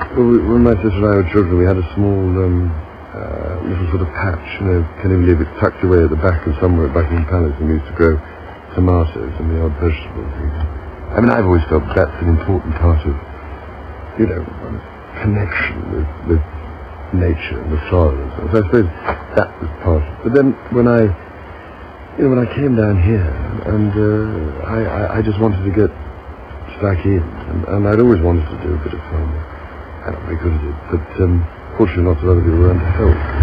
Well, when my sister and I were children, we had a small little sort of patch, can you believe it, tucked away at the back of somewhere at Buckingham Palace, and we used to grow tomatoes and the odd vegetables even. I mean, I've always felt that's an important part of, one's connection with nature and the soil and so on. So I suppose that was part of it. But then when I came down here, and I just wanted to get stuck in, and I'd always wanted to do a bit of farming. I don't know, very good at it, but fortunately lots of other people around to help.